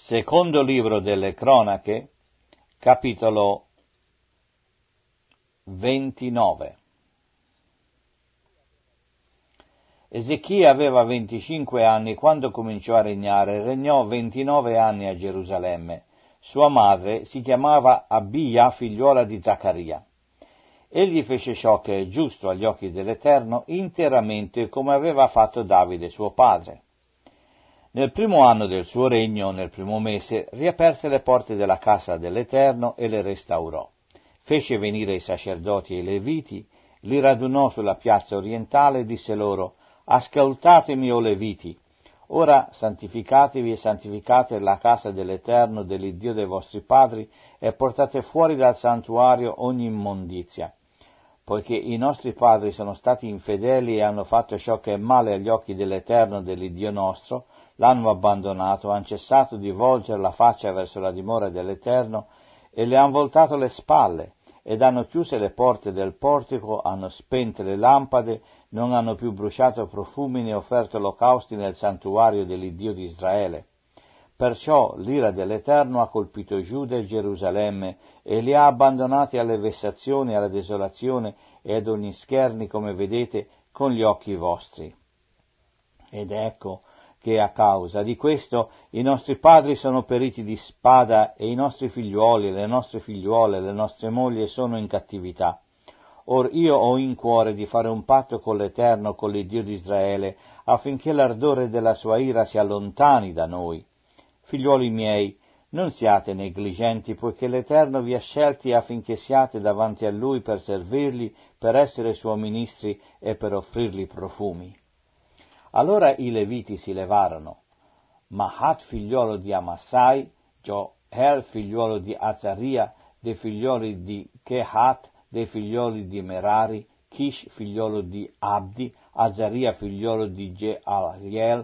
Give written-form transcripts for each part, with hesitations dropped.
Secondo libro delle Cronache, capitolo 29. Ezechia aveva 25 anni quando cominciò a regnare e regnò 29 anni a Gerusalemme. Sua madre si chiamava Abia, figliuola di Zaccaria. Egli fece ciò che è giusto agli occhi dell'Eterno interamente come aveva fatto Davide suo padre. Nel primo anno del suo regno, nel primo mese, riaperse le porte della casa dell'Eterno e le restaurò. Fece venire i sacerdoti e i leviti, li radunò sulla piazza orientale e disse loro: «Ascoltatemi, o leviti, ora santificatevi e santificate la casa dell'Eterno, dell'Iddio dei vostri padri, e portate fuori dal santuario ogni immondizia, poiché i nostri padri sono stati infedeli e hanno fatto ciò che è male agli occhi dell'Eterno, dell'Iddio nostro, l'hanno abbandonato, hanno cessato di volgere la faccia verso la dimora dell'Eterno e le hanno voltato le spalle, ed hanno chiuse le porte del portico, hanno spente le lampade, non hanno più bruciato profumi né offerto olocausti nel santuario dell'Iddio di Israele. Perciò l'ira dell'Eterno ha colpito Giuda e Gerusalemme e li ha abbandonati alle vessazioni, alla desolazione e ad ogni scherni, come vedete con gli occhi vostri. Ed ecco che a causa di questo i nostri padri sono periti di spada e i nostri figliuoli, le nostre figliuole, le nostre mogli sono in cattività. Or io ho in cuore di fare un patto con l'Eterno, con l'Iddio di Israele, affinché l'ardore della sua ira si allontani da noi. Figliuoli miei, non siate negligenti, poiché l'Eterno vi ha scelti affinché siate davanti a Lui per servirgli, per essere suoi ministri e per offrirgli profumi». Allora i Leviti si levarono: Mahat figliuolo di Amassai, Joel figliuolo di Azaria, dei figlioli di Kehat, dei figlioli di Merari, Kish figliolo di Abdi, Azaria figliolo di Jealiel,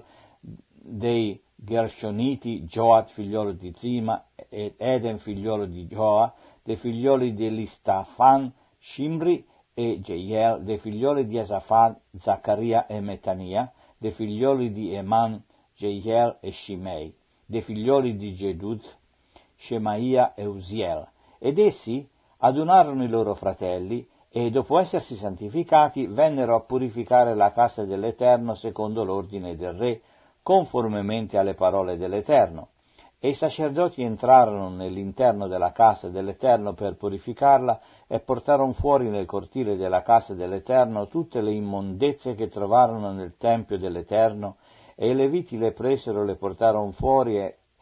dei Gershoniti, Joat figliolo di Zima, ed Eden figliolo di Joa, dei figlioli di Elistafan, Shimri e Jeiel, dei figlioli di Asafan, Zaccaria e Metania, dei figlioli di Eman, Jeiel e Shimei, dei figlioli di Jedud, Shemaia e Uziel. Ed essi adunarono i loro fratelli e, dopo essersi santificati, vennero a purificare la casa dell'Eterno secondo l'ordine del re, conformemente alle parole dell'Eterno. E i sacerdoti entrarono nell'interno della casa dell'Eterno per purificarla e portarono fuori nel cortile della casa dell'Eterno tutte le immondezze che trovarono nel tempio dell'Eterno, e i Leviti le presero, le portarono fuori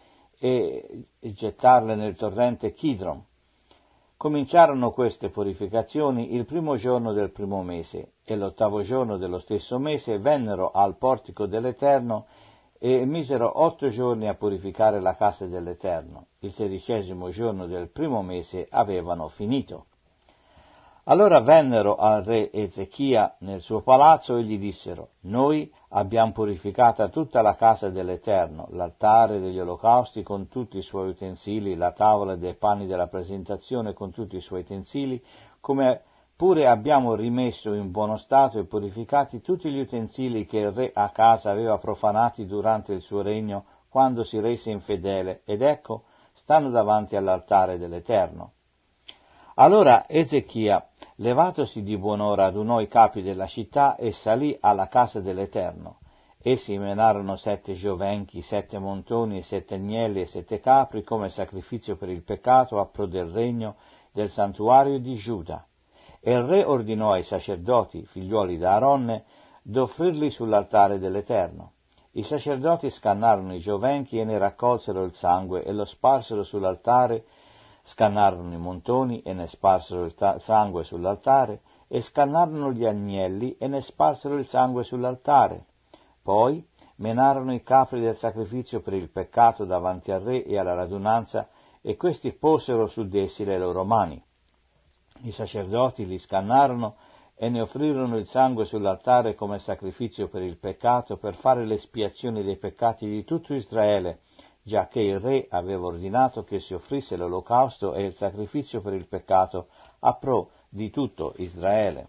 e gettarle nel torrente Kidron. Cominciarono queste purificazioni il primo giorno del primo mese, e l'8° giorno dello stesso mese vennero al portico dell'Eterno e misero 8 giorni a purificare la casa dell'Eterno. Il 16° giorno del primo mese avevano finito. Allora vennero al re Ezechia nel suo palazzo e gli dissero: «Noi abbiamo purificata tutta la casa dell'Eterno, l'altare degli olocausti con tutti i suoi utensili, la tavola dei panni della presentazione con tutti i suoi utensili, come pure abbiamo rimesso in buono stato e purificati tutti gli utensili che il re a casa aveva profanati durante il suo regno, quando si rese infedele, ed ecco, stanno davanti all'altare dell'Eterno». Allora Ezechia, levatosi di buon'ora, adunò i capi della città e salì alla casa dell'Eterno. Essi menarono 7 giovenchi, 7 montoni e 7 agnelli e 7 capri come sacrificio per il peccato a pro del regno del santuario di Giuda. E il re ordinò ai sacerdoti, figliuoli d'Aaronne, d'offrirli sull'altare dell'Eterno. I sacerdoti scannarono i giovenchi e ne raccolsero il sangue e lo sparsero sull'altare, scannarono i montoni e ne sparsero il sangue sull'altare, e scannarono gli agnelli e ne sparsero il sangue sull'altare. Poi menarono i capri del sacrificio per il peccato davanti al re e alla radunanza, e questi posero su d'essi le loro mani. I sacerdoti li scannarono e ne offrirono il sangue sull'altare come sacrificio per il peccato, per fare l'espiazione dei peccati di tutto Israele, giacché il re aveva ordinato che si offrisse l'olocausto e il sacrificio per il peccato a pro di tutto Israele.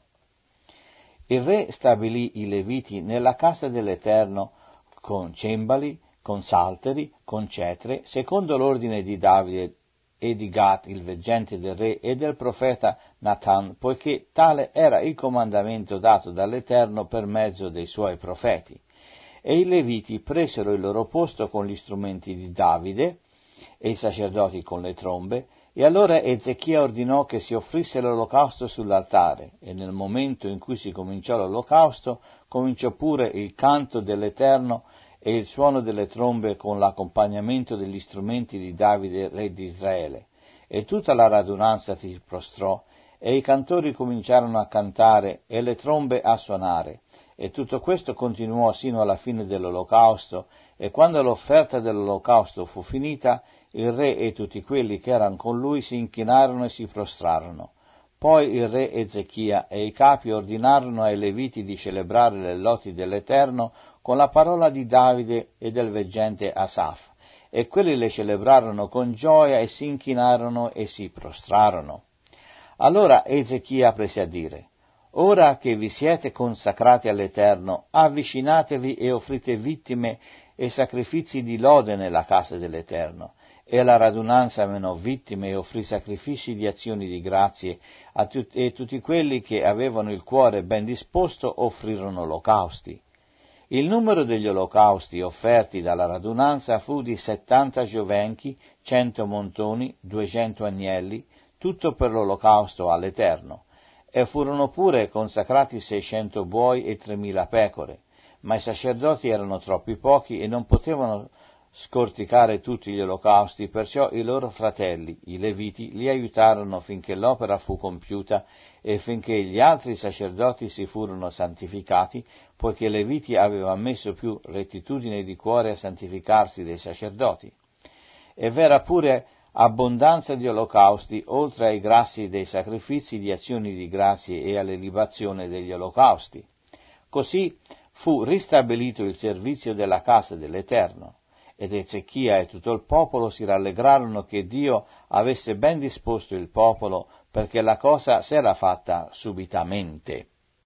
Il re stabilì i Leviti nella casa dell'Eterno con cembali, con salteri, con cetre, secondo l'ordine di Davide e di Gad, il veggente del re, e del profeta Natan, poiché tale era il comandamento dato dall'Eterno per mezzo dei suoi profeti. E i Leviti presero il loro posto con gli strumenti di Davide, e i sacerdoti con le trombe, e allora Ezechia ordinò che si offrisse l'olocausto sull'altare, e nel momento in cui si cominciò l'olocausto, cominciò pure il canto dell'Eterno e il suono delle trombe con l'accompagnamento degli strumenti di Davide, re di Israele. E tutta la radunanza si prostrò, e i cantori cominciarono a cantare, e le trombe a suonare. E tutto questo continuò sino alla fine dell'olocausto, e quando l'offerta dell'olocausto fu finita, il re e tutti quelli che erano con lui si inchinarono e si prostrarono. Poi il re Ezechia e i capi ordinarono ai Leviti di celebrare le lodi dell'Eterno con la parola di Davide e del veggente Asaf, e quelli le celebrarono con gioia e si inchinarono e si prostrarono. Allora Ezechia prese a dire: ora che vi siete consacrati all'Eterno, avvicinatevi e offrite vittime e sacrifici di lode nella casa dell'Eterno. E la radunanza menò vittime e offrì sacrifici di azioni di grazie, e tutti quelli che avevano il cuore ben disposto offrirono olocausti. Il numero degli olocausti offerti dalla radunanza fu di 70 giovenchi, 100 montoni, 200 agnelli, tutto per l'olocausto all'Eterno. E furono pure consacrati 600 buoi e 3000 pecore, ma i sacerdoti erano troppi pochi e non potevano scorticare tutti gli olocausti, perciò i loro fratelli, i Leviti, li aiutarono finché l'opera fu compiuta e finché gli altri sacerdoti si furono santificati, poiché i Leviti avevano messo più rettitudine di cuore a santificarsi dei sacerdoti. E v'era pure abbondanza di olocausti, oltre ai grassi dei sacrifici di azioni di grazie e alle libazioni degli olocausti. Così fu ristabilito il servizio della casa dell'Eterno. Ed Ezechia e tutto il popolo si rallegrarono che Dio avesse ben disposto il popolo, perché la cosa s'era fatta subitamente.